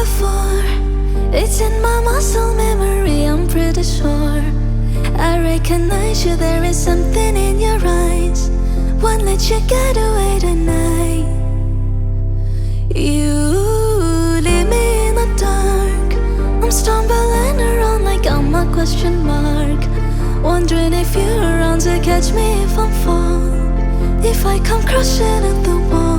before. It's in my muscle memory, I'm pretty sure. I recognize you, there is something in your eyes. Won't let you get away tonight. You leave me in the dark. I'm stumbling around like I'm a question mark, wondering if you're around to catch me if I'm fall, if I come crashing at the wall.